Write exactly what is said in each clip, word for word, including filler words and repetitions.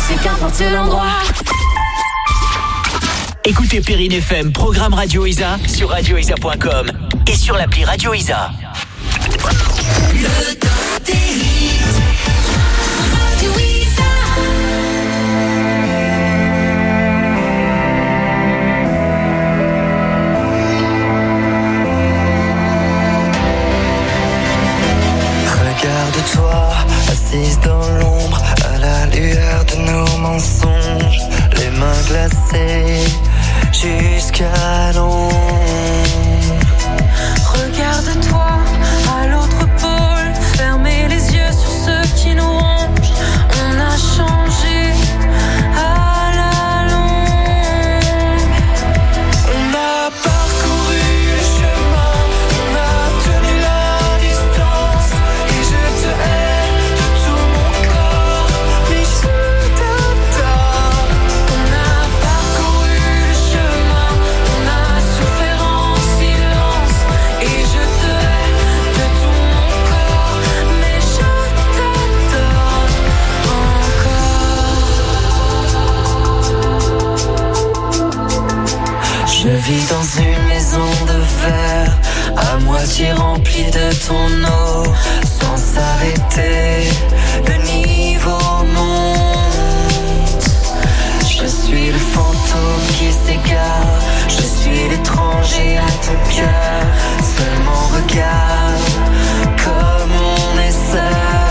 c'est qu'importe l'endroit. Écoutez Perrine F M, programme Radio Isa sur radio isa point com et sur l'appli Radio Isa. Le top des hits, Radio Isa. Regarde-toi, assise dans l'ombre, à la lueur de nos mensonges, les mains glacées jusqu'à l'ombre. Regarde-toi à l'autre pôle, fermez les yeux sur ceux qui nous rongent. On a changé à la longue. On a parcouru le chemin, on a tenu la distance, et je te hais de tout mon corps, mais je t'adore. On a parcouru le chemin, on a souffert en silence, et je te hais de tout mon corps, mais je t'adore encore. Je vis dans une maison de verre, à moitié remplie de ton eau, sans s'arrêter, le niveau monte. Je suis le fantôme qui s'égare, je suis l'étranger à ton cœur. Seulement regarde comme on est seul.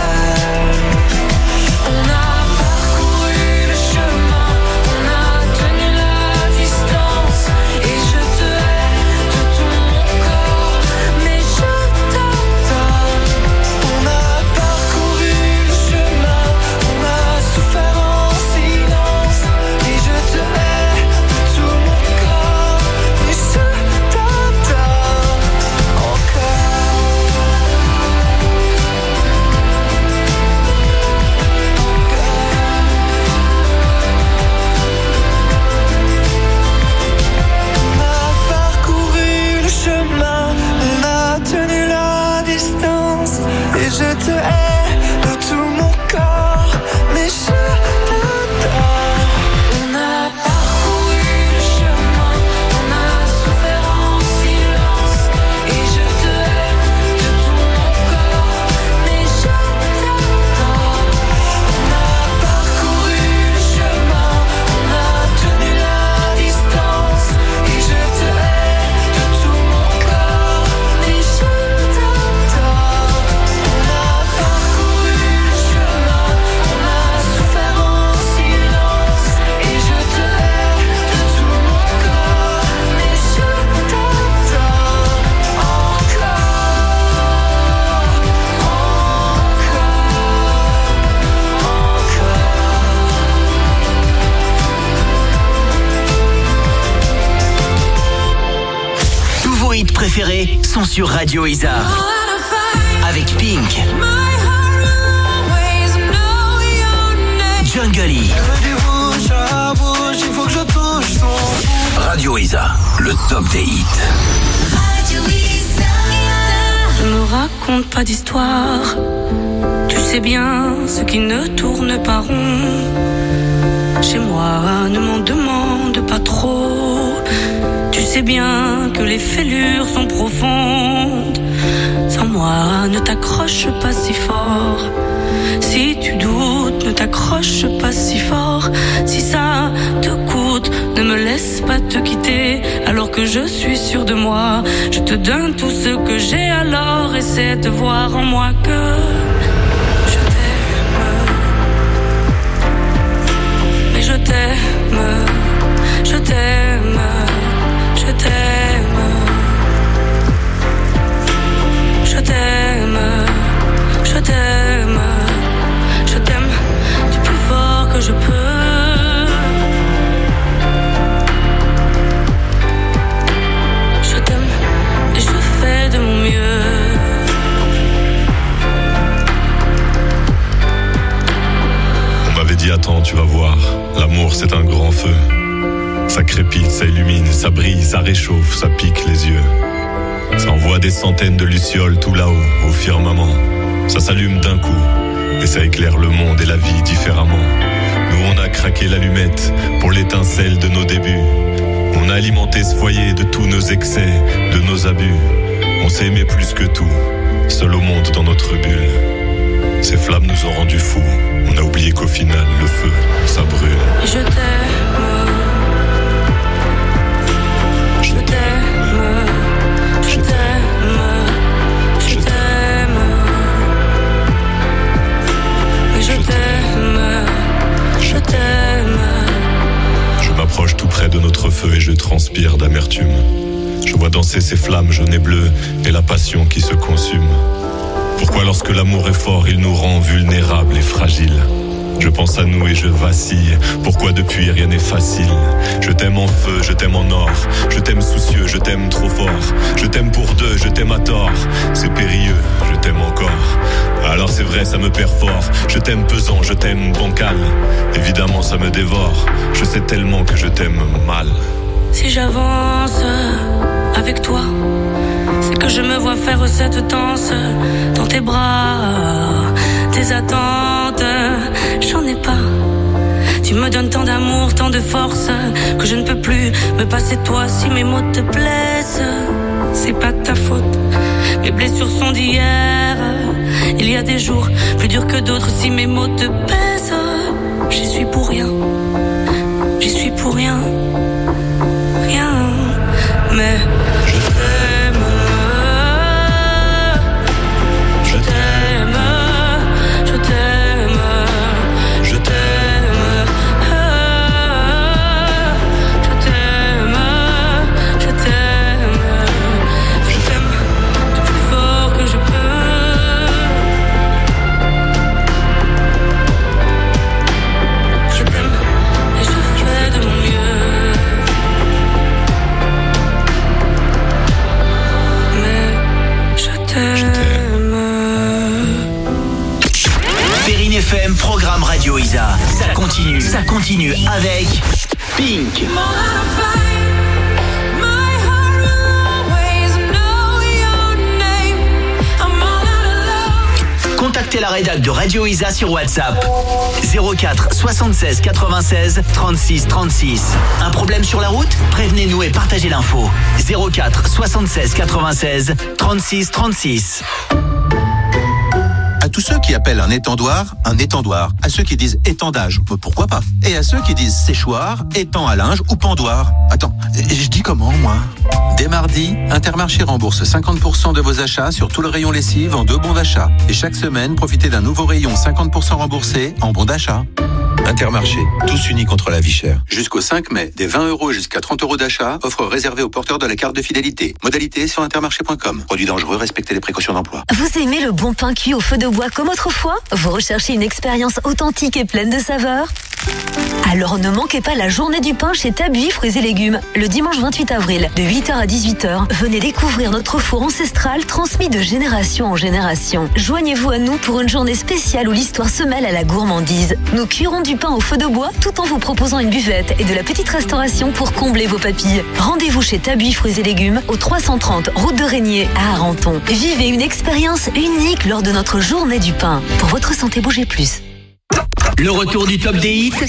On a parcouru le chemin, on a tenu la distance, et je te hais de tout mon corps, mais je t'adore. On a parcouru le chemin, on a souffert en silence, et je te hais de tout mon corps, mais je t'adore encore. On a parcouru le chemin, on a tenu la distance, et je te hais de tout mon corps, mais je t'adore. On a parcouru le chemin, on a souffert en silence, et je te hais de tout mon corps, mais je t'adore. On a parcouru le chemin, on a tenu la distance, et je te hais de tout mon corps, mais je t'adore. On a parcouru le chemin, on a souffert en silence, et je te hais de tout mon corps, mais je t'adore encore, Tous vos hits préférés sont sur Radio Isa. Avec Pink, Jungle, Radio Isa, le top des hits. Radio Isa. Ne me raconte pas d'histoire, tu sais bien ce qui ne tourne pas rond. Chez moi, ne m'en demande pas trop, tu sais bien que les fêlures sont profondes. Sans moi, ne t'accroche pas si fort. Si tu doutes, ne t'accroche pas si fort. Si ça te coûte, ne me laisse pas te quitter. Alors que je suis sûre de moi, je te donne tout ce que j'ai. Alors essaie de voir en moi que je t'aime. Mais je t'aime, je t'aime, je t'aime. Je t'aime, je t'aime, je t'aime du plus fort que je peux. Je t'aime et je fais de mon mieux. On m'avait dit attends, tu vas voir, l'amour c'est un grand feu. Ça crépite, ça illumine, ça brille, ça réchauffe, ça pique les yeux. Ça envoie des centaines de lucioles tout là-haut, au firmament. Ça s'allume d'un coup, et ça éclaire le monde et la vie différemment. Nous on a craqué l'allumette pour l'étincelle de nos débuts. On a alimenté ce foyer de tous nos excès, de nos abus. On s'est aimé plus que tout, seul au monde dans notre bulle. Ces flammes nous ont rendus fous. On a oublié qu'au final, le feu, ça brûle. Et je t'aime. Je t'aime. Je t'aime. Je t'aime. Et je t'aime. Je t'aime. Je m'approche tout près de notre feu et je transpire d'amertume. Je vois danser ces flammes jaunes et bleues et la passion qui se consume. Pourquoi lorsque l'amour est fort, il nous rend vulnérables et fragiles? Je pense à nous et je vacille. Pourquoi depuis rien n'est facile? Je t'aime en feu, je t'aime en or. Je t'aime soucieux, je t'aime trop fort. Je t'aime pour deux, je t'aime à tort. C'est périlleux, je t'aime encore. Alors c'est vrai, ça me perd fort. Je t'aime pesant, je t'aime bancal. Évidemment ça me dévore. Je sais tellement que je t'aime mal. Si j'avance avec toi, c'est que je me vois faire cette danse dans tes bras. Tes attentes, j'en ai pas. Tu me donnes tant d'amour, tant de force, que je ne peux plus me passer de toi. Si mes mots te plaisent, c'est pas de ta faute. Mes blessures sont d'hier. Il y a des jours plus durs que d'autres. Si mes mots te pèsent, j'y suis pour rien. J'y suis pour rien. Rien. Mais je t'aime. Je t'aime. Je t'aime. Je t'aime. Je t'aime. Je t'aime. Je t'aime du plus fort que je peux. Je t'aime et je fais de mon mieux. Mais je t'aime. Perrine F M, programme Radio Isa. Ça continue, ça continue avec Pink. Contactez la rédac de Radio Isa sur WhatsApp. zéro quatre soixante-seize quatre-vingt-seize trente-six trente-six. Un problème sur la route? Prévenez-nous et partagez l'info. zéro quatre soixante-seize quatre-vingt-seize trente-six trente-six. À tous ceux qui appellent un étendoir, un étendoir. À ceux qui disent étendage, pourquoi pas? Et à ceux qui disent séchoir, étang à linge ou pendoir. Attends, je dis comment, moi? Dès mardi, Intermarché rembourse cinquante pour cent de vos achats sur tout le rayon lessive en deux bons d'achat. Et chaque semaine, profitez d'un nouveau rayon cinquante pour cent remboursé en bons d'achat. Intermarché, tous unis contre la vie chère. Jusqu'au cinq mai, des vingt euros jusqu'à trente euros d'achat, offre réservée aux porteurs de la carte de fidélité. Modalité sur intermarché point com. Produit dangereux, respectez les précautions d'emploi. Vous aimez le bon pain cuit au feu de bois comme autrefois? Vous recherchez une expérience authentique et pleine de saveurs? Alors ne manquez pas la journée du pain chez Tabuy Fruits et Légumes. Le dimanche vingt-huit avril, de huit heures à dix-huit heures, venez découvrir notre four ancestral transmis de génération en génération. Joignez-vous à nous pour une journée spéciale où l'histoire se mêle à la gourmandise. Nous cuirons du pain au feu de bois tout en vous proposant une buvette et de la petite restauration pour combler vos papilles. Rendez-vous chez Tabuy Fruits et Légumes au trois cent trente route de Régnier à Arenton. Vivez une expérience unique lors de notre journée du pain. Pour votre santé, bougez plus. Le retour du top des hits,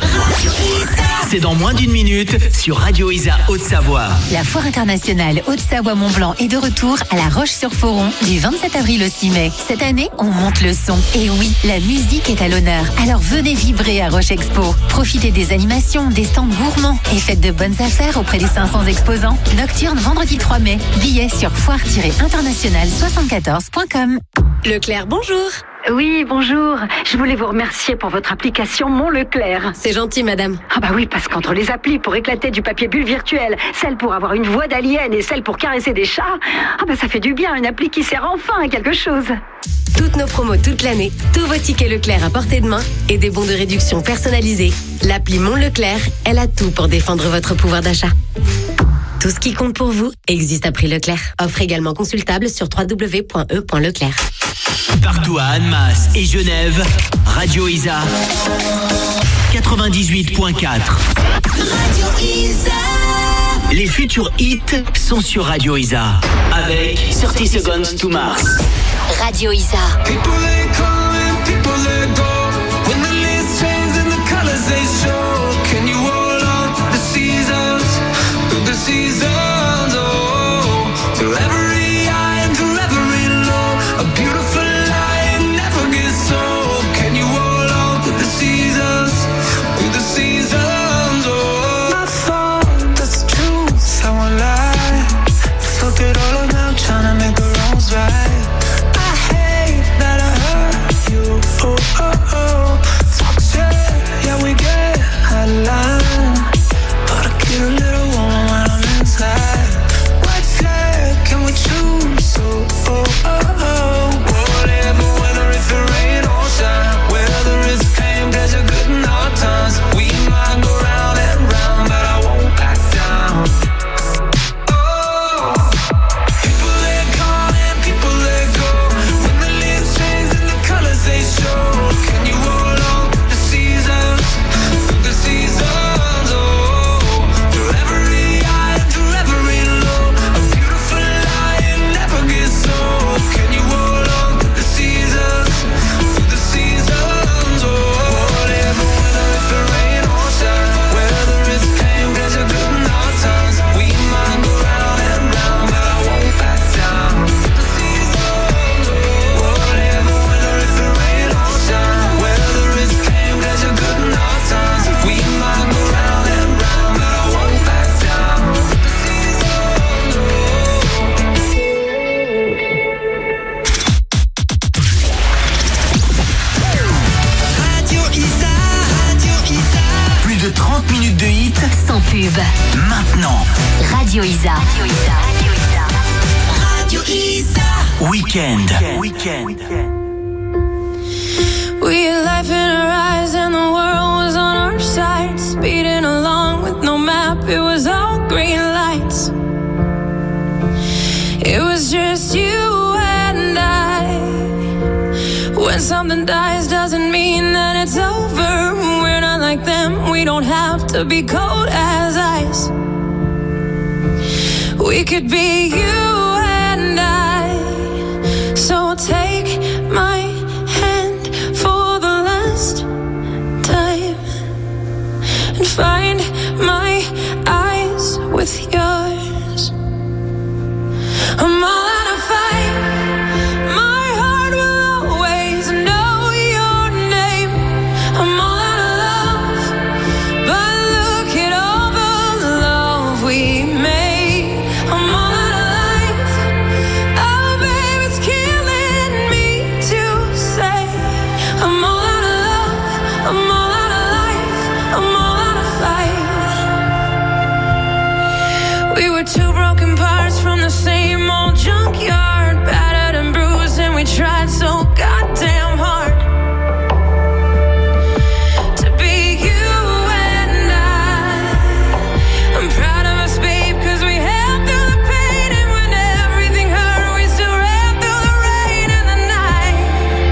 c'est dans moins d'une minute sur Radio Isa Haute-Savoie. La foire internationale Haute-Savoie-Mont-Blanc est de retour à La Roche-sur-Foron du vingt-sept avril au six mai. Cette année, on monte le son. Et oui, la musique est à l'honneur. Alors venez vibrer à Roche Expo. Profitez des animations, des stands gourmands et faites de bonnes affaires auprès des cinq cents exposants. Nocturne vendredi trois mai. Billets sur foire tiret international soixante-quatorze point com. Leclerc, bonjour. Oui, bonjour. Je voulais vous remercier pour votre application Mon Leclerc. C'est gentil, madame. Ah bah oui, parce qu'entre les applis pour éclater du papier bulle virtuel, celle pour avoir une voix d'alien et celle pour caresser des chats, ah bah ça fait du bien, une appli qui sert enfin à quelque chose. Toutes nos promos toute l'année, tous vos tickets Leclerc à portée de main et des bons de réduction personnalisés. L'appli Mon Leclerc, elle a tout pour défendre votre pouvoir d'achat. Tout ce qui compte pour vous existe à prix Leclerc. Offre également consultable sur w w w point e point leclerc. Partout à Annemasse et Genève, Radio Isa quatre-vingt-dix-huit point quatre. Radio Isa. Les futurs hits sont sur Radio Isa avec thirty Seconds to Mars. Radio Isa. People they come and people they go. When the leaves change and the colors they show. Isa, Radio Isa. Plus de trente minutes de hit Sans pub. maintenant. Radio Isa. Radio Isa. Radio Isa. Weekend. Weekend. We had life in our eyes and the world was on our side. Speeding along with no map, it was all green lights. It was just you and I. When something dies doesn't mean that it's over. We're not like them, we don't have to be cold as ice. We could be you and I. So take my hand for the last time and find my eyes with yours. I'm all out of fight. My heart will always know your name. I'm all out of love, but look at all the love we made. I'm all out of life. Oh, babe, it's killing me to say. I'm all out of love. I'm all out of life. I'm all out of fight. We were two broken parts from the same old junkyard, battered and bruised, and we tried so goddamn hard to be you and I. I'm proud of us, babe, cause we held through the pain, and when everything hurt, we still ran through the rain and the night.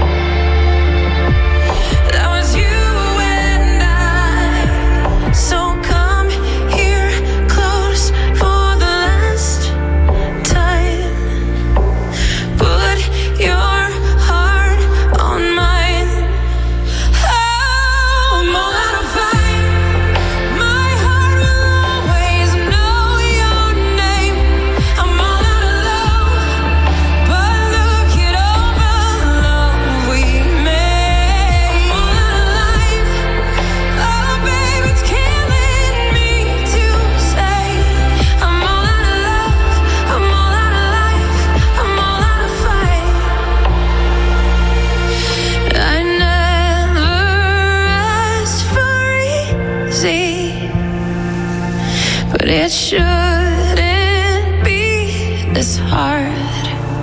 That was you and I. So come here close for the last time. Put your heart on mine. Oh, I'm all out of fight. My heart will always know your name. I'm all out of love, but look at all the love we made. I'm all out of life. Oh, babe, it's killing me to say. I'm all out of love. I'm all out of life. I'm all out of fight. I never asked for easy, but it shouldn't be this hard.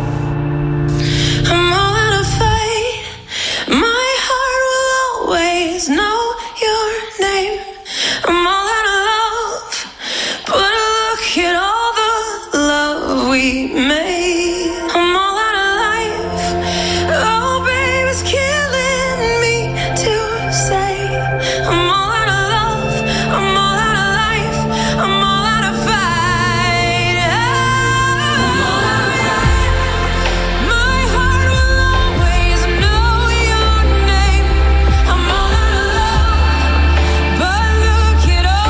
I'm all out of fight. My heart will always know your name. I'm all out of love, but look at all the love we made. I'm all out of life. Oh, babe, it's killing me to say. I'm all out of love. I'm all out of life. I'm all out of fight. I'm all out of fight. My heart will always know your name. I'm all out of love, but look at all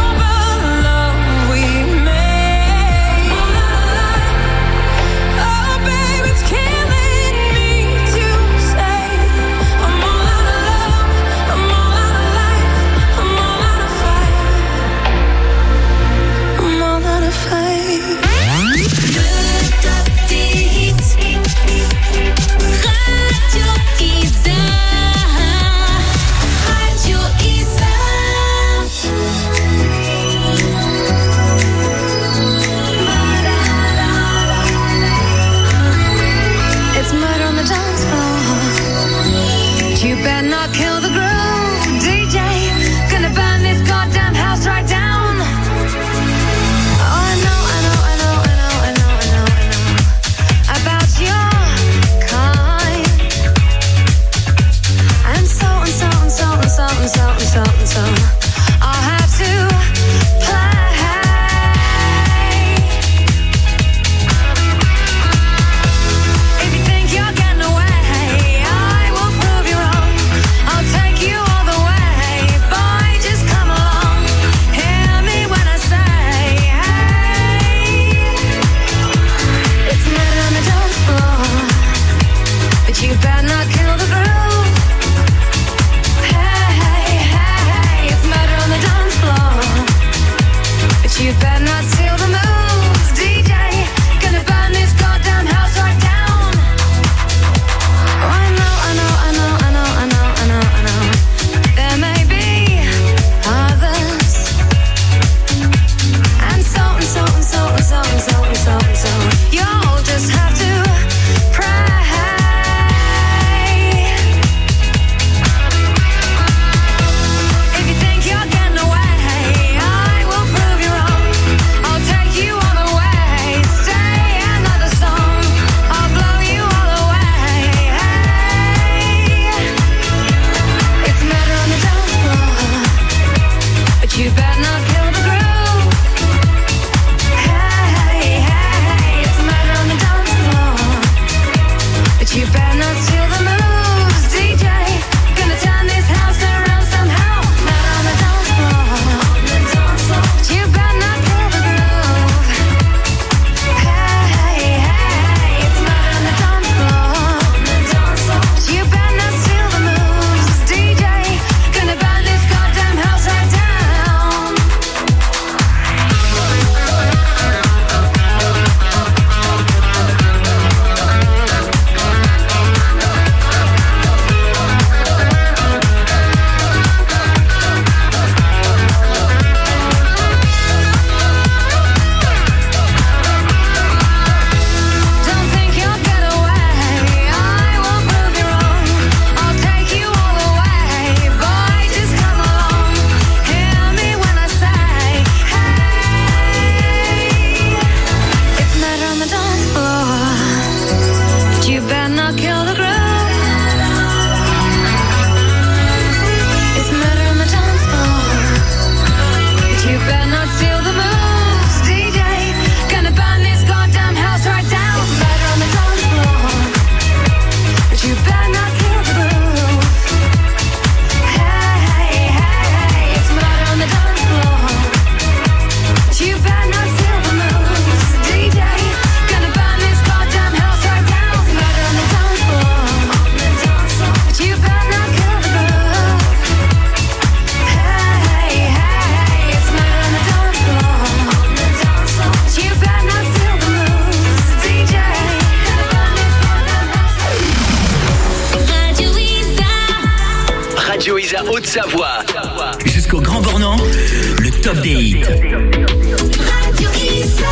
Radio Isa Haute-Savoie. Jusqu'au Grand Bornand, le top des hits. Radio Isa.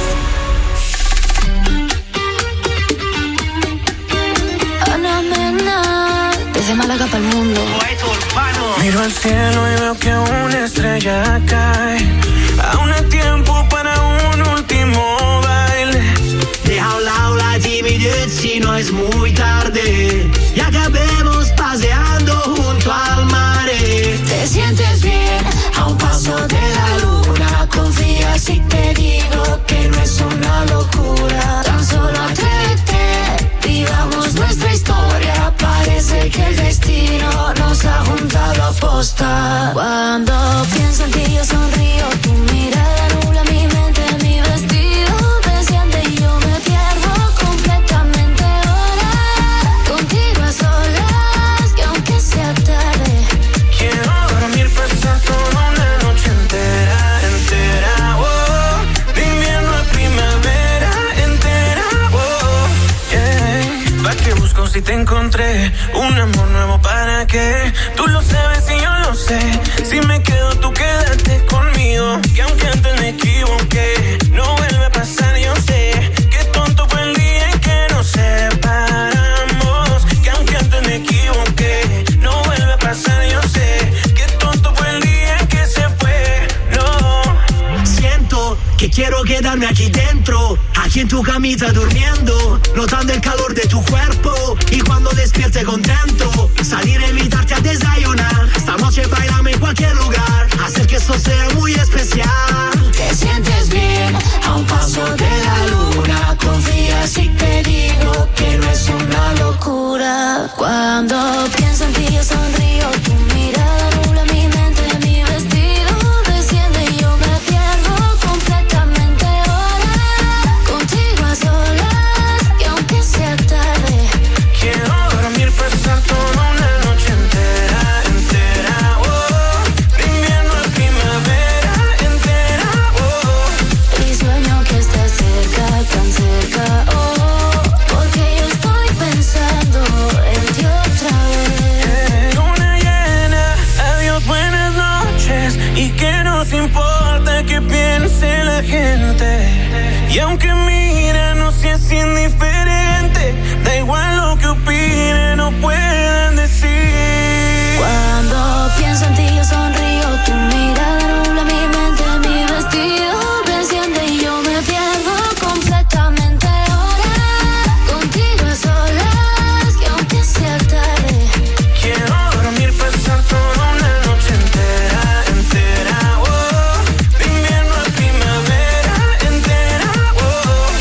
Ana Mena, desde Málaga para el mundo. Miro al cielo y veo que una estrella cae. Aún hay tiempo para un último baile. Deja a un lado la timidez si no es muy tarde. Y acabemos paseando junto al mar. Te sientes bien a un paso de la luna. Confía si te digo que no es una locura. Tan solo atrévete, vivamos nuestra historia. Parece que el destino nos ha juntado a posta. Cuando pienso en ti yo sonrío. Tu mirada nubla mi mente, mi vestido desciende y yo me pierdo completamente ahora. Contigo a solas, que aunque sea tarde, quiero dormir, pasar toda una noche entera, entera, oh. De invierno a primavera, entera, oh, yeah. ¿Pa' qué busco si te encontré? Un amor nuevo, ¿para qué? Tú lo sabes y yo lo sé. Si me quedo, tú quédate conmigo. Que aunque antes me equivoqué, no vuelve a pasar, yo sé. Qué tonto fue el día en que nos separamos. Que aunque antes me equivoqué, no vuelve a pasar, yo sé. Qué tonto fue el día en que se fue, no. Siento que quiero quedarme aquí dentro, aquí en tu camita durmiendo, notando el calor de tu cuerpo. Y cuando despierte contento, salir a invitarte a desayunar. Esta noche bailame en cualquier lugar, hacer que esto sea muy especial. te sientes bien a un paso de la luna. Confía si te digo que no es una locura. Cuando pienso en ti yo sonrío. Tu mirada nubla mi mente, mi vestido desciende y yo me pierdo completamente ahora. Contigo a solas, que aunque sea tarde, quiero dormir, pasar toda una noche entera, entera, oh. De invierno a primavera, entera, oh. y sueño que estás cerca, tan cerca, oh. Porque yo estoy pensando en ti otra vez. Luna llena, adiós, buenas noches. Y que nos importa que piense la gente. Y aunque mira, no seas indiferente. Da igual lo que opinen o puedan decir. Cuando pienso en ti yo sonrío. Tu mirada nubla mi mente, mi vestido desciende y yo me pierdo completamente ahora. Contigo a solas, que aunque sea tarde, quiero dormir, pasar toda una noche entera, entera, oh. De invierno a primavera, entera, oh.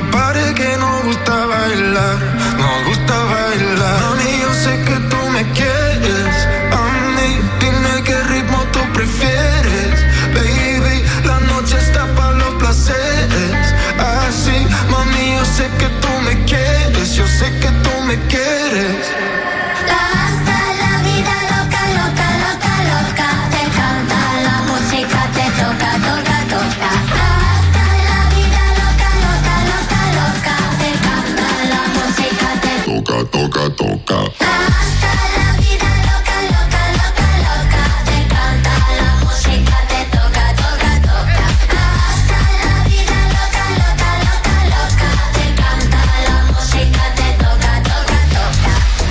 pares que nos gusta bailar, nos gusta bailar. Mami, yo sé que tú me quieres, a mí, dime qué ritmo tú prefieres. Baby, la noche está para los placeres. Así, mami, yo sé que tú me quieres, yo sé que tú me quieres. Hasta la vida loca, loca, loca, loca. Te canta la música, te toca, toca, toca. Hasta la vida loca, loca, loca, loca. Te canta la música, te toca, toca, toca. Hasta la vida loca, loca, loca, loca. Te canta la música, te toca, toca, toca. Hasta la vida loca, loca, loca, loca. Te canta la música, te toca, toca, toca.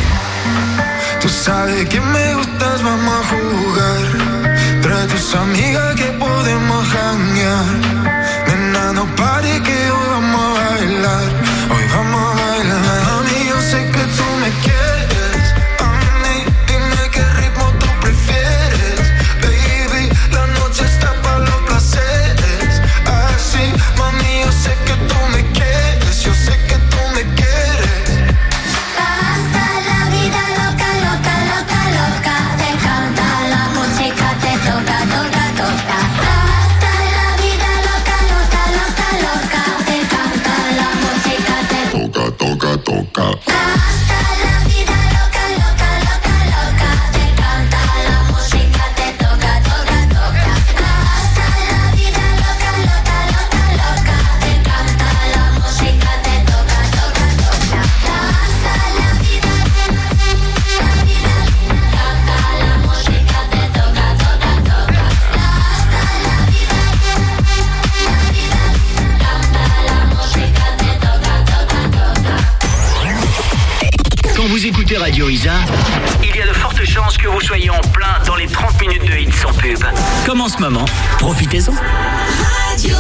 Tú sabes que me gustas, vamos a jugar. Trae tus amigas que podemos janguear. Nena, no pare que hoy vamos a bailar. Hoy vamos a bailar. Mami, yo sé que tú me quieres. A mí, dime qué ritmo tú prefieres. Baby, la noche está para los placeres. Así, mami, yo sé que tú me quieres. Yo sé que tú me quieres. Hasta la vida loca, loca, loca, loca. Te canta la música, te toca, toca, toca. Hasta la vida loca, loca, loca, loca. Te canta la música, te toca, toca, toca. Hasta la vida loca, loca, loca, loca. Te canta la música, te toca, toca, toca. Hasta la vida loca, loca, loca, loca. Te canta la música, te toca, toca, toca. Hasta la vida, la vida, canta la música, te toca, toca, toca. Hasta la vida, la vida, canta la música, te toca, toca, toca. Quand vous écoutez Radio Isa, il y a de fortes chances que vous soyez en plein dans les trente minutes de hits sans pub. Comme en ce moment, profitez-en. Radio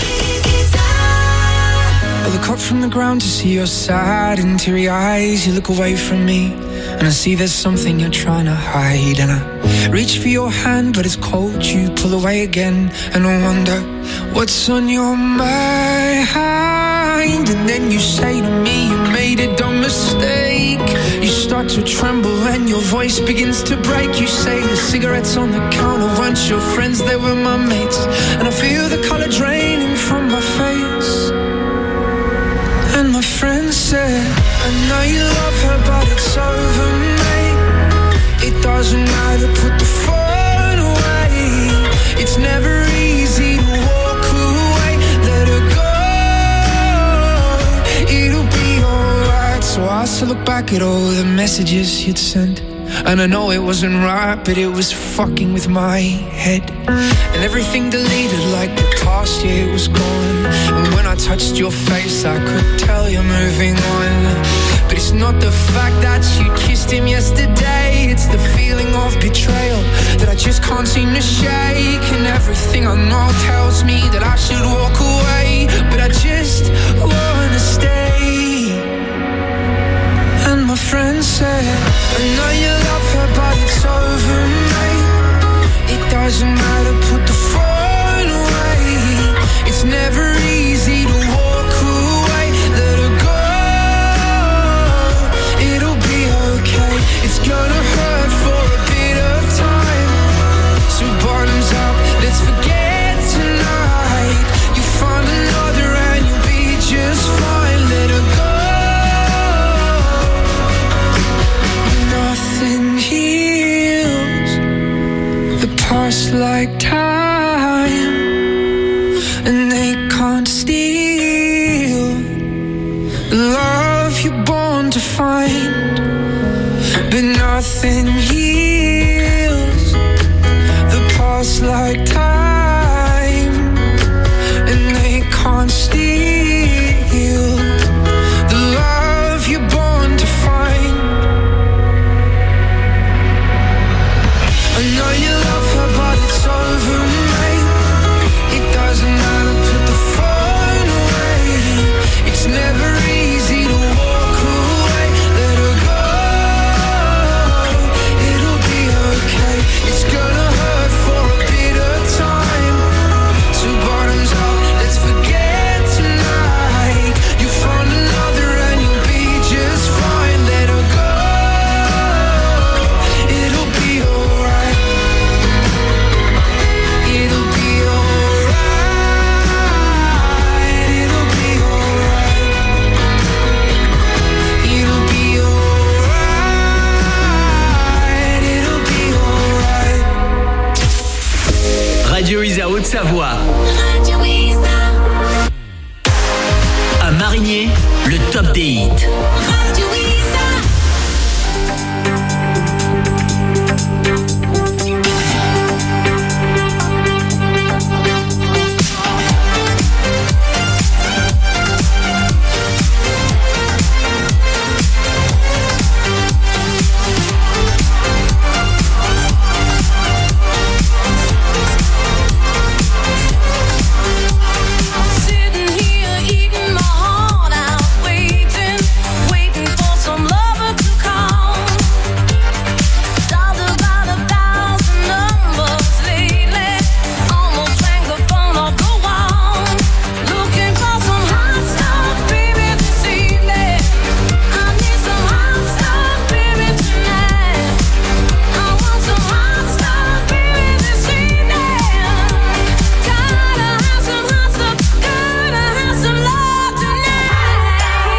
I look up from the ground to see your sad and teary eyes. You look away from me and I see there's something you're trying to hide. And I reach for your hand but it's cold. You pull away again and I wonder what's on your mind. And then you say to me you made a dumb mistake. You start to tremble and your voice begins to break. You say the cigarettes on the counter weren't your friends, they were my mates. And I feel the color draining from my face. And my friend said, I know you love her, but it's over, mate. It doesn't matter, put the phone away. It's never easy to walk away. Let her go, it'll be alright. So I still look back at all the messages you'd sent. And I know it wasn't right, but it was fucking with my head. And everything deleted like the past year was gone. And when I touched your face I could tell you're moving on. But it's not the fact that you kissed him yesterday. It's the feeling of betrayal that I just can't seem to shake. And everything I know tells me that I should walk away, but I just wanna stay. And my friend said, I know you love her, but it's over, mate. It doesn't matter, put the phone away. It's never easy to walk away. Let her go, it'll be okay. It's gonna hurt for a bit of time. So bottoms up, let's forget tonight. You find another and you'll be just fine. Let her go. Nothing heals the past like time, and they can't steal the love you're born to find. But nothing heals the past like time, and they can't steal the love you're born to find. I know you love her, but it's over, mate. It doesn't matter, put the phone away. It's never easy to walk away. Let her go, it'll be okay. It's gonna hurt for a bit of time. le top des hits. Radio Isa. Sitting here eating my heart out, waiting, waiting for some lover to come. Dialed about a thousand numbers lately, almost rang the phone off the wall. Looking for some hot stuff, baby, this evening. I need some hot stuff, baby, tonight. I want some hot stuff, baby, this evening. Gotta have some hot stuff, gotta have some love tonight.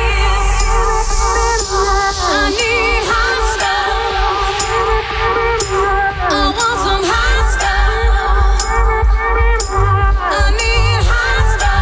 I need hot stuff. I want some hot stuff. I need hot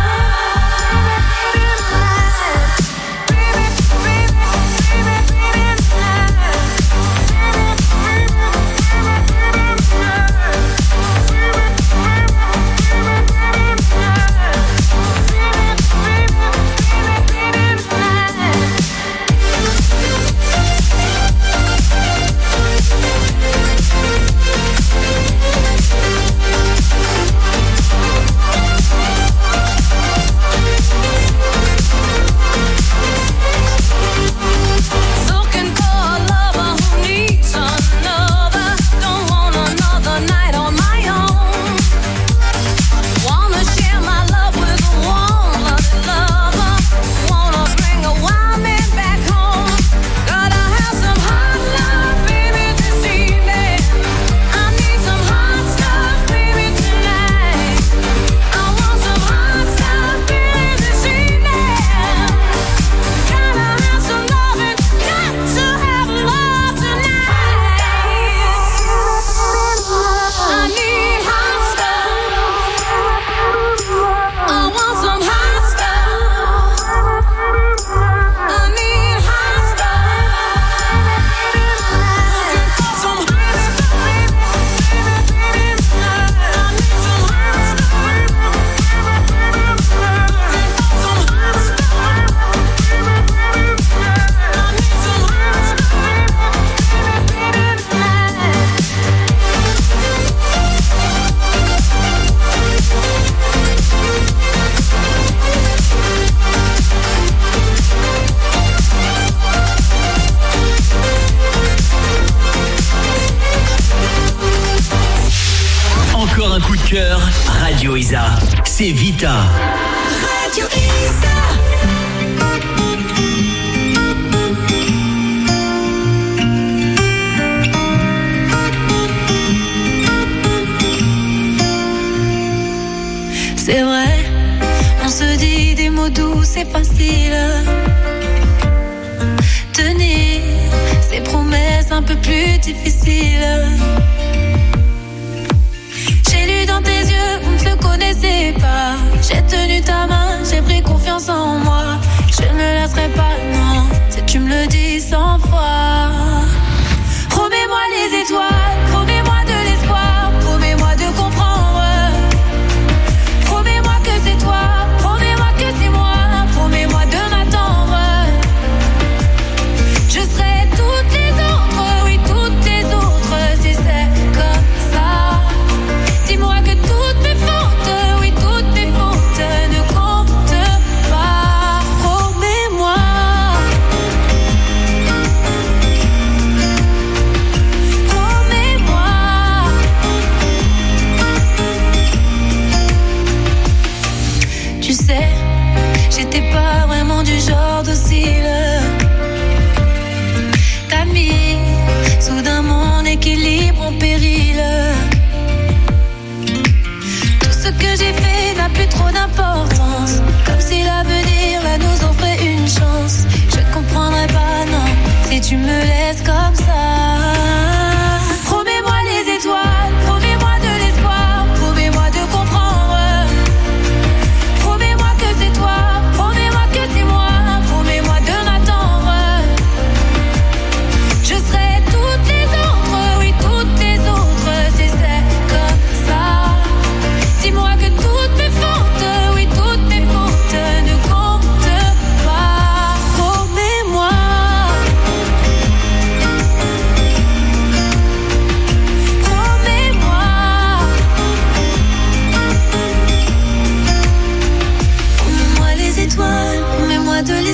Looking for a lover who needs another. Don't want another night on my own. Wanna share my love with a warm-blooded lover. Wanna bring a wild man back home. Gotta have some hot love, baby, this evening. I need some hot stuff, baby, tonight. I want some hot stuff, baby, this evening. Gotta have some loving, got to have love tonight. I need hot stuff. I want some hot stuff. I need hot stuff. Looking for some hot stuff, baby, baby, baby, tonight. I need some hot stuff. Looking for some hot stuff, baby, baby, tonight. I need some hot stuff, baby, baby, tonight. Encore un coup de cœur, Radio Isa. C'est Vita. Radio Isa. C'est vrai, on se dit des mots doux, c'est facile. Tenir ces promesses un peu plus difficiles. J'ai lu dans tes yeux, vous ne se connaissez pas. J'ai tenu ta main, j'ai pris confiance en moi. Je ne me laisserai pas, non, si tu me le dis cent fois. Promets-moi les étoiles, promets-moi de l'espoir, promets-moi de comprendre. Promets-moi que c'est toi, promets-moi que c'est moi, promets-moi de m'attendre. Je serai toutes les autres, oui toutes les autres, si c'est comme ça. Dis-moi que toutes mes fautes, oui toutes mes fautes ne comptent pas. Promets-moi.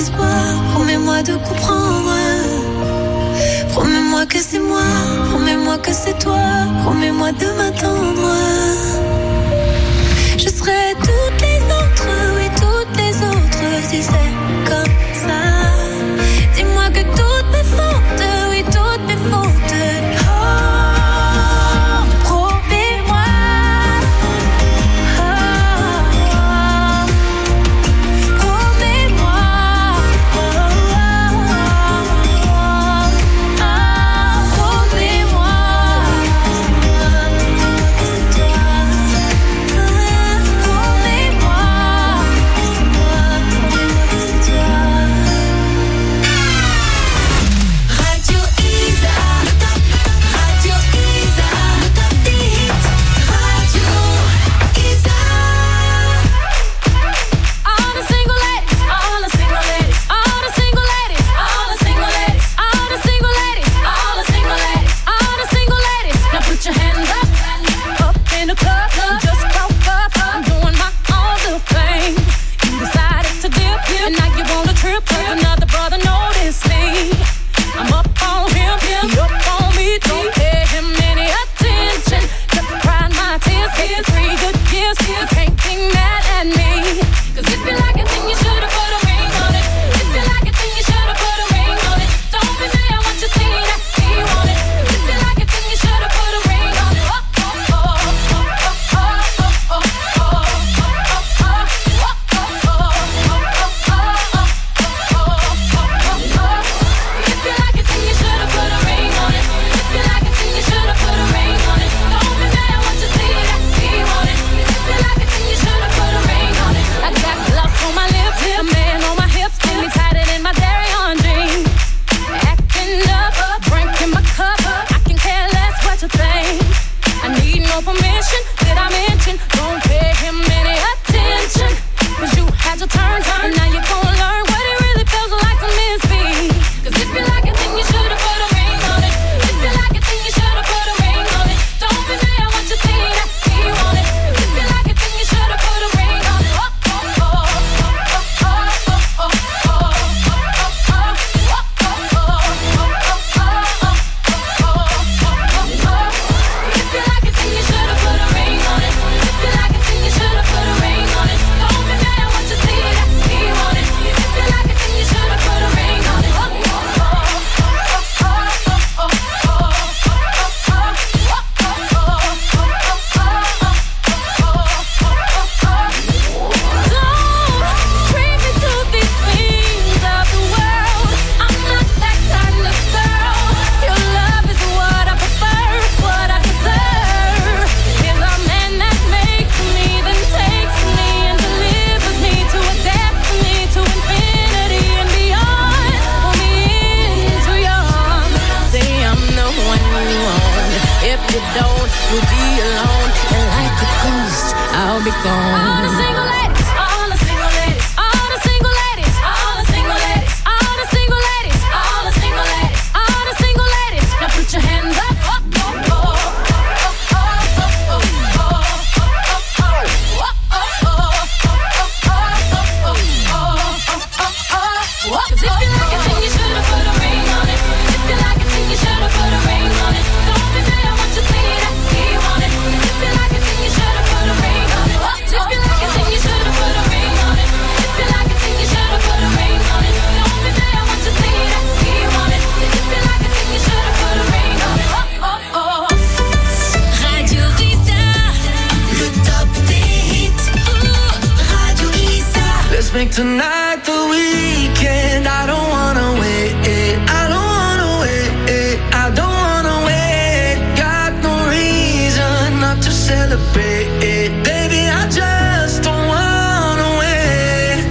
l'espoir. Promets-moi de comprendre. Promets-moi que c'est moi. Promets-moi que c'est toi. Promets-moi de m'attendre. Je serai toutes les autres, oui toutes les autres, si c'est comme ça. Dis-moi que toutes mes fautes, oui toutes mes fautes. Oh, promets-moi. Oh, promets-moi. Oh, oh, promets-moi. C'est toi. Tonight the weekend, I don't wanna wait, I don't wanna wait, I don't wanna wait. Got no reason not to celebrate, baby, I just don't wanna wait.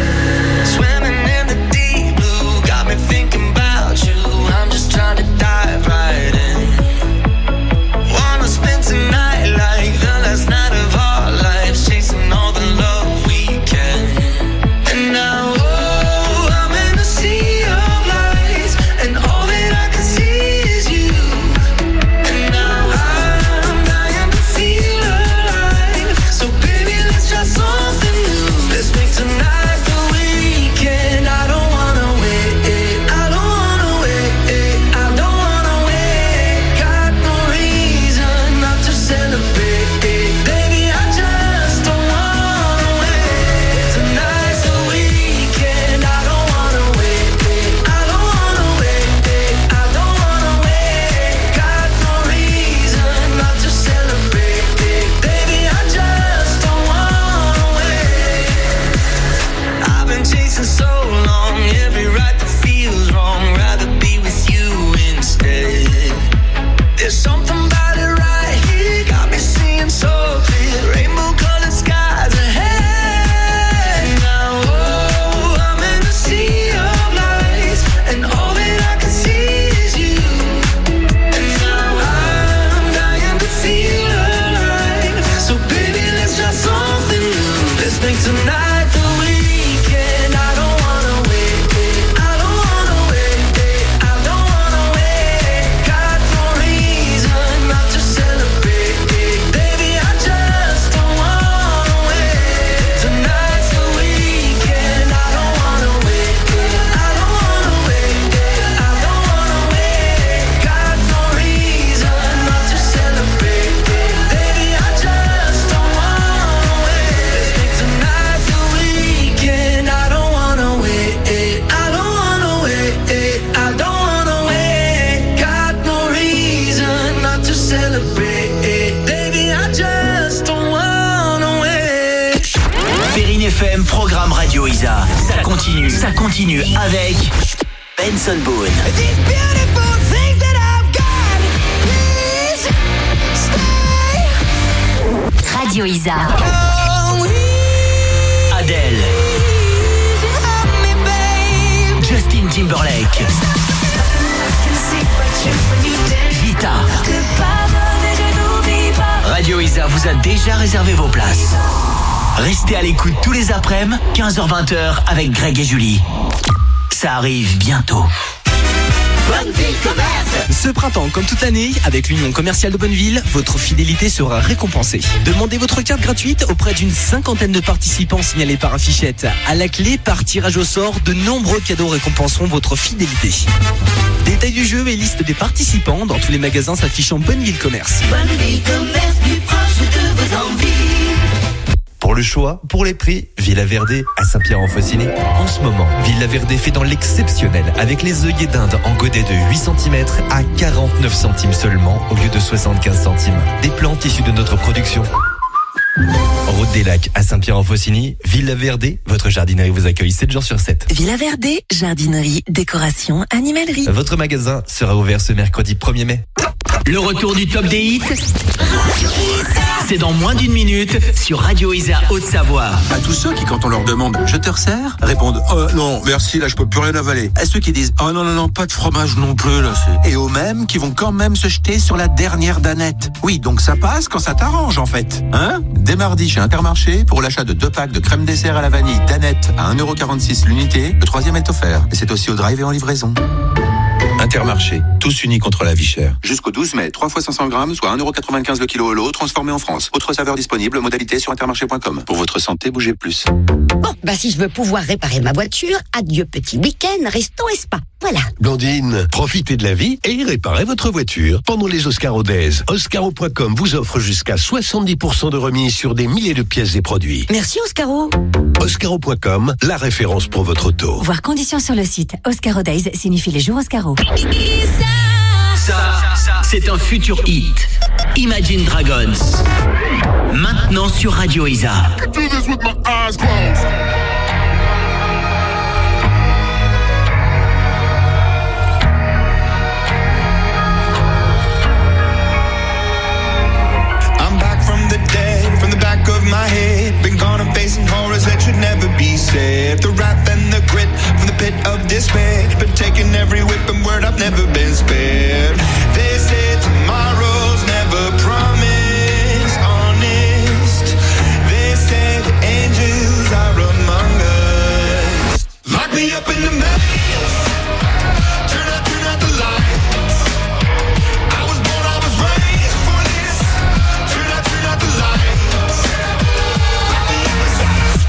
Swimming in the deep blue, got me thinking about you. I'm just trying to dive right in. Wanna spend tonight like the last night of our lives, chasing all the love we can. And I Isa. Ça continue, ça continue avec Benson Boone. Radio Isa. Adele. Justin Timberlake. Vita. Radio Isa vous a déjà réservé vos places. Restez à l'écoute tous les après-midi, quinze heures vingt avec Greg et Julie. Ça arrive bientôt. Bonneville Commerce. Ce printemps, comme toute l'année, avec l'Union commerciale de Bonneville, votre fidélité sera récompensée. Demandez votre carte gratuite auprès d'une cinquantaine de participants signalés par affichette. À la clé, par tirage au sort, de nombreux cadeaux récompenseront votre fidélité. Détails du jeu et liste des participants dans tous les magasins s'affichant Bonneville Commerce. Bonneville Commerce, plus proche de vos envies. Pour le choix, pour les prix, Villa Verde à Saint-Pierre-en-Faucigny. En ce moment, Villa Verde fait dans l'exceptionnel avec les œillets d'Inde en godet de huit centimètres à quarante-neuf centimes seulement au lieu de soixante-quinze centimes. Des plantes issues de notre production. Route des Lacs à Saint-Pierre-en-Faucigny, Villa Verde, votre jardinerie vous accueille sept jours sur sept. Villa Verde, jardinerie, décoration, animalerie. Votre magasin sera ouvert ce mercredi premier mai. Le retour du top des hits, c'est dans moins d'une minute sur Radio Isa Haute-Savoie. À tous ceux qui, quand on leur demande « Je te resserre ?» répondent « Oh non, merci, là je peux plus rien avaler ». À ceux qui disent « Oh non, non, non, pas de fromage non plus, là c'est... » Et aux mêmes qui vont quand même se jeter sur la dernière danette. Oui, donc ça passe quand ça t'arrange en fait. Hein ? Dès mardi chez Intermarché, pour l'achat de deux packs de crème dessert à la vanille danette à un euro quarante-six l'unité, le troisième est offert. Et c'est aussi au drive et en livraison. Intermarché, tous unis contre la vie chère. Jusqu'au douze mai, trois fois cinq cents grammes, soit un euro quatre-vingt-quinze le kilo au lot, transformé en France. Autre saveur disponible, modalité sur intermarché point com. Pour votre santé, bougez plus. Bon, bah si je veux pouvoir réparer ma voiture, adieu petit week-end, resto et spa. Voilà. Blandine, profitez de la vie et réparez votre voiture pendant les Oscaro Days. Oscaro point com vous offre jusqu'à soixante-dix pour cent de remise sur des milliers de pièces et produits. Merci Oscaro. Oscaro point com, la référence pour votre auto. Voir conditions sur le site. Oscaro Days signifie les jours Oscaro. Ça, c'est un futur hit. Imagine Dragons. Maintenant sur Radio Isa. The dead from the back of my head. Been gone and facing horrors that should never be said. The wrath and the grit from the pit of despair. Been taking every whip and word, I've never been spared. They say tomorrow's never promised, honest. They say the angels are among us. Lock me up in the maze. Turn out, turn out the lights. I was born, I was raised for this. Turn out, turn out the lights. Let the emphasize.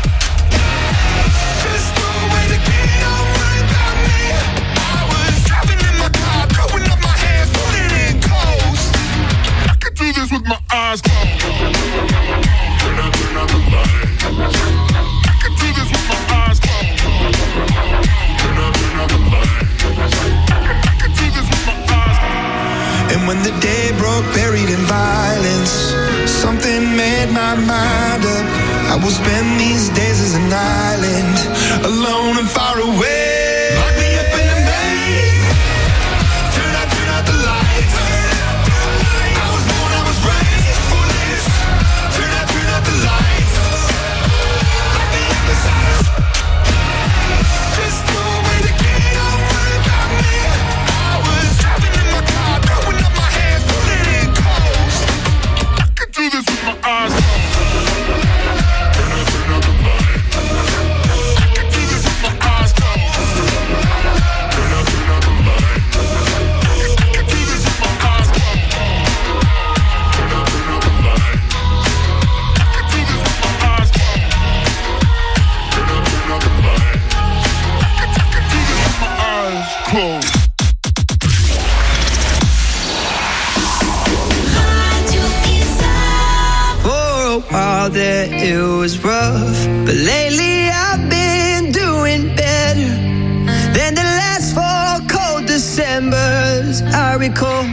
Just throw away the key, don't worry about me. I was driving in my car, throwing up my hands, putting in coast. I could do this with my eyes closed. Turn out, turn out the lights. I could do this with my eyes closed. Turn out, turn out the lights. I could do this with my eyes closed. And when the day broke, buried in violence, something made my mind up. I will spend these days as an island, alone and far away. Lock me up in the maze. Turn out, turn out the lights. I was born, I was raised for this. Turn out, turn out the lights. Let the emphasize. Just throw away the key, don't worry about me. I was driving in my car, throwing up my hands, putting in coast. I could do this with my eyes closed. Turn out, turn out the lights. I could do this with my eyes closed. Turn out, turn out the lights. I could do this with my eyes closed. Turn out, turn out the lights. I could do this with my eyes closed. Turn out, turn out the lights. I could, I could do this with my eyes closed. For a while there it was rough, but lately I've been doing better than the last four cold Decembers I recall.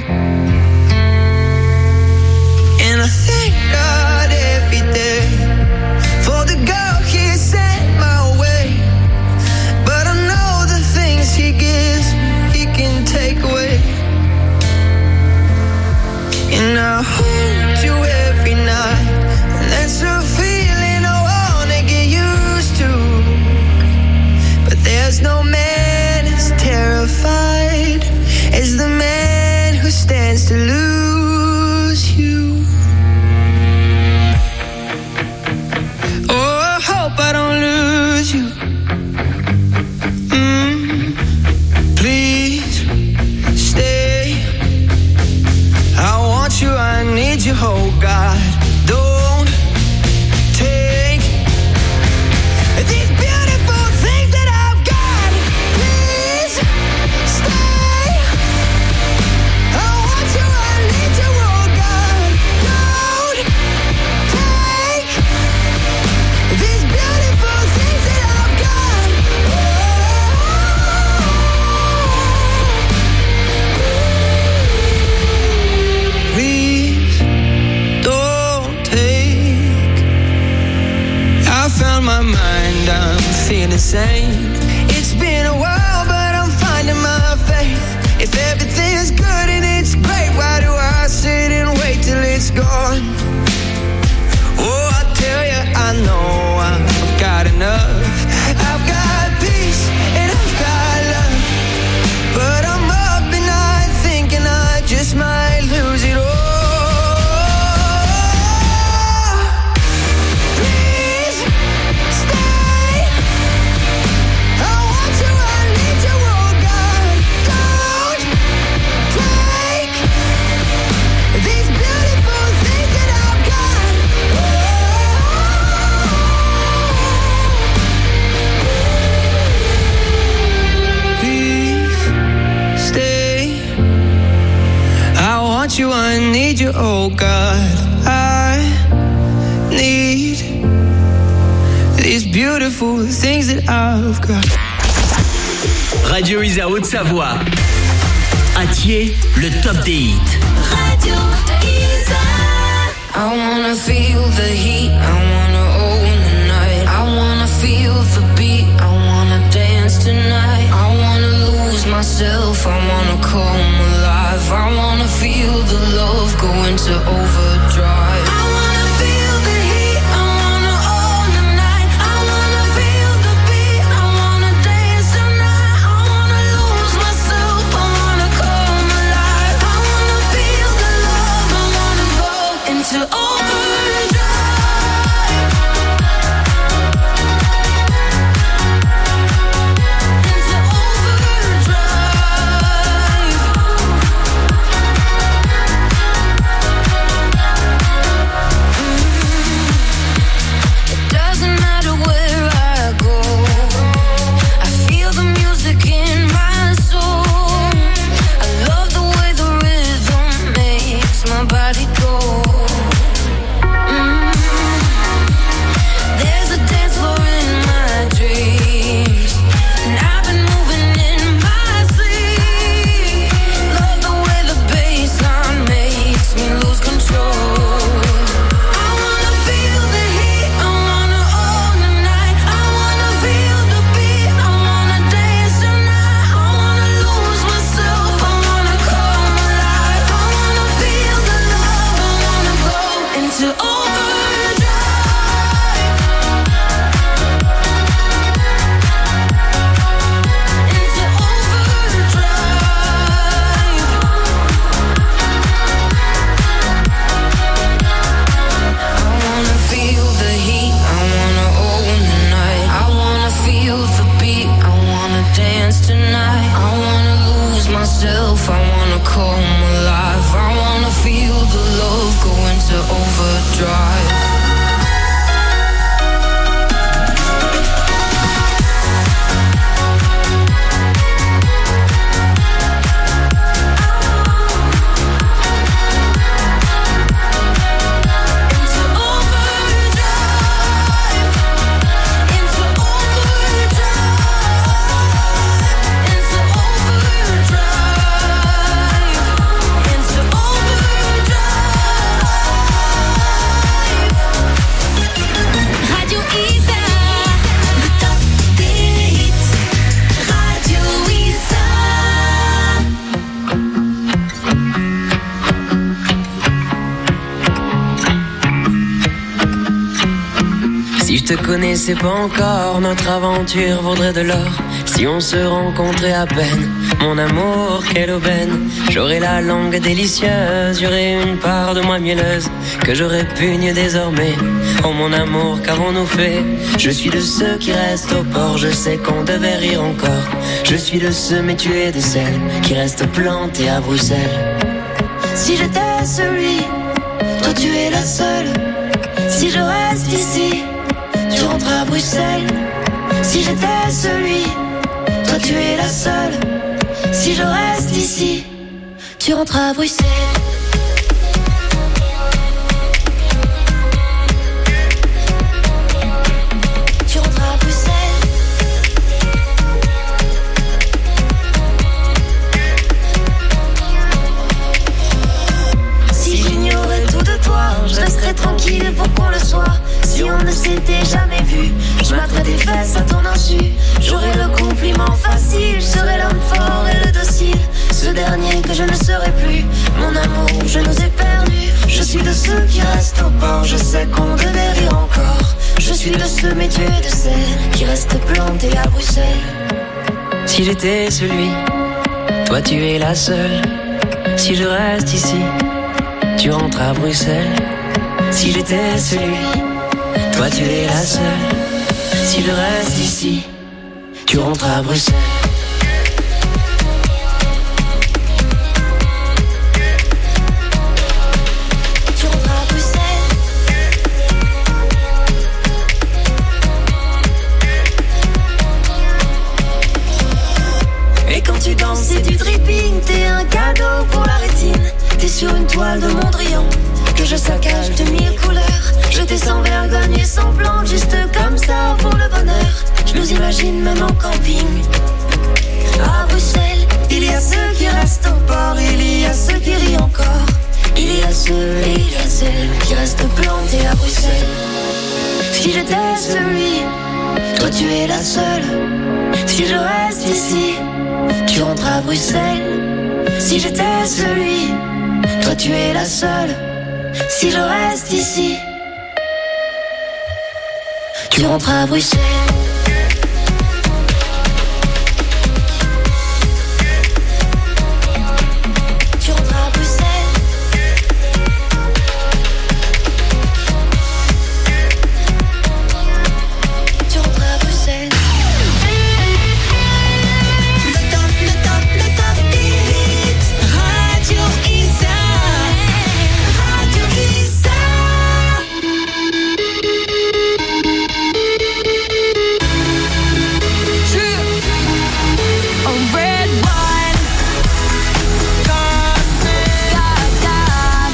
And I thank God every day for the girl He sent my way. need you, oh God. I need these beautiful things that I've got. Radio Isa Haute-Savoie. À Thiers, le top des hits. Radio Isa. I wanna feel the heat, I wanna own the night. I wanna feel the beat, I wanna dance tonight. I wanna lose myself, I wanna come alive. I wanna feel the love go into overdrive. I wanna feel the heat, I wanna own the night. I wanna feel the beat, I wanna dance tonight. I wanna lose myself, I wanna come alive. I wanna feel the love, I wanna go into overdrive. Connaissais pas encore, notre aventure vaudrait de l'or. Si on se rencontrait à peine, mon amour, quelle aubaine. J'aurais la langue délicieuse, j'aurais une part de moi mielleuse que je répugne désormais. Oh mon amour, qu'avons-nous fait? Je suis de ceux qui restent au port, je sais qu'on devait rire encore. Je suis de ceux, mais tu es de celles qui restent plantées à Bruxelles. Si j'étais celui, toi tu es la seule. Si je reste ici, tu rentres à Bruxelles. Si j'étais celui, toi tu es la seule. Si je reste ici, tu rentres à Bruxelles. Tu rentres à Bruxelles. Si j'ignorais tout de toi, je resterais tranquille pour qu'on le soit. Si on ne s'était jamais vu, je battrais tes fesses à ton insu. J'aurais le compliment facile, je serais l'homme fort et le docile. Ce dernier que je ne serai plus, mon amour, je nous ai perdus. Je suis de ceux qui restent au port, je sais qu'on devait rire encore. Je suis de ceux, mais tu es de celles qui restent plantées à Bruxelles. Si j'étais celui, toi tu es la seule. Si je reste ici, tu rentres à Bruxelles. Si j'étais celui, toi tu es la seule. Si je reste ici, tu rentres à Bruxelles. Tu rentres à Bruxelles. Et quand tu danses c'est du dripping, t'es un cadeau pour la rétine. T'es sur une toile de Mondrian que je saccage de mille couleurs. Jeté sans vergogne et sans plan, juste comme ça pour le bonheur. Je nous imagine même en camping. À Bruxelles, il y a ceux qui restent au port, il y a ceux qui rient encore. Il y a ceux et il y a celles qui restent plantés à Bruxelles. Si j'étais celui, toi tu es la seule. Si je reste ici, tu rentres à Bruxelles. Si j'étais celui, toi tu es la seule. Si je reste ici, tu rentres à Bruxelles. Tu rentres à Bruxelles. Tu rentres à Bruxelles. Le top, le top, le top des hits. Radio Isa. Radio Isa. A red wine, God, God, God.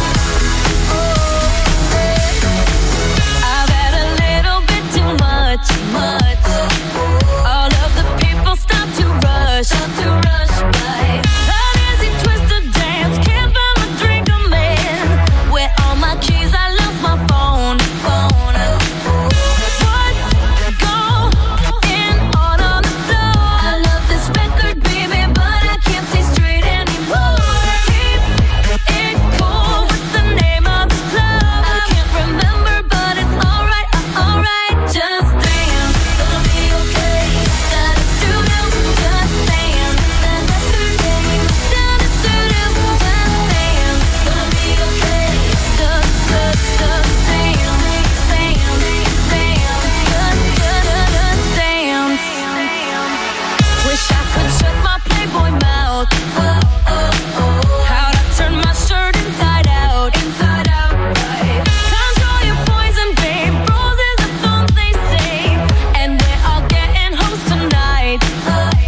I've had a little bit too much, much. All of the people stop to rush, stop to rush by. An easy twisted dance, can't find my drink, I'm in. Where all my keys? I lost my phone, phone. What's going on on the floor? I love this record, baby, but I can't see straight anymore. Keep it cool. What's the name of this club? I can't remember, but it's alright, uh, alright. Just dance, gonna be okay. Gotta do do, just dance. That record name, gotta do do, just dance. Gonna be okay. Just, just, just dance, dance, dance. Just, just, just dance. Wish I could shut my Playboy mouth. How'd I turn my shirt inside out? Inside out, right? Control your poison, babe. Roses are thorns, they say. And we're all getting hoes tonight. What's,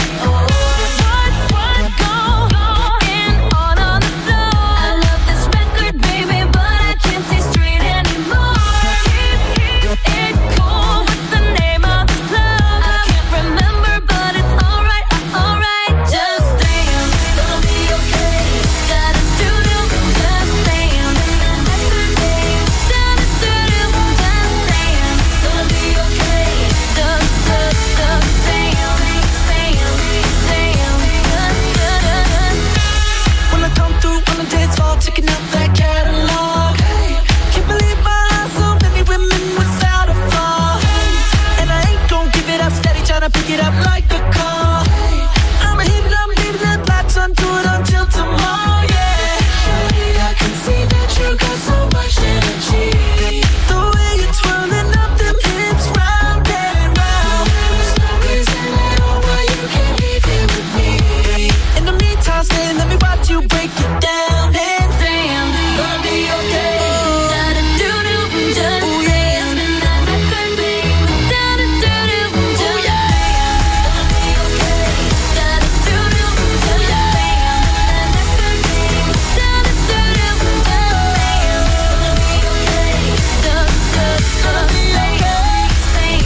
what's going on on the floor? I love this record, baby, but I can't see straight anymore. Keep it cool. What's the name of this club? I can't remember, but it's alright, uh, alright. Just dance, gonna be okay. Gotta do do, just dance. That record name, gotta do do, just dance. Gonna be okay. Just, just, just dance, dance, dance. Just, just. When I come through on the dance floor, checking out that catalog. Can't believe my eyes, so many women without a flaw. And I ain't gon' give it up, steady tryna pick it up like a car. I'ma hit it, I'ma leave it, latch onto it until tomorrow, yeah. Shawty, I can see that you got so much energy. The way you're twirling up them hips round and round. There's no reason at all why you can't be here with me. In the meantime, stay, let me watch you break it down and dance. Gonna be okay. Gotta do do, just dance. That record name, gotta do do, just dance. Gonna be okay. Gotta do do, just dance. That record name, gotta do do, just dance. Gonna be okay. Just, just, just dance, dance,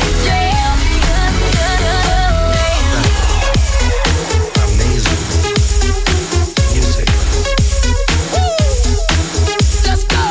Let's go.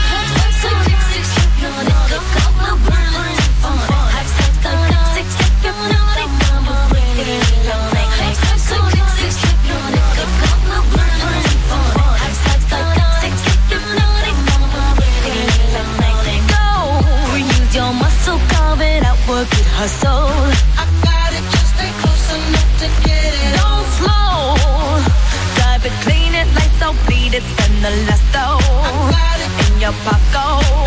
Go, use your muscle, carve it out, work it, hustle. I got it, just stay close enough to get it. Don't slow, dive it, clean it, lights out, bleed it, spend the last dough in your pocket.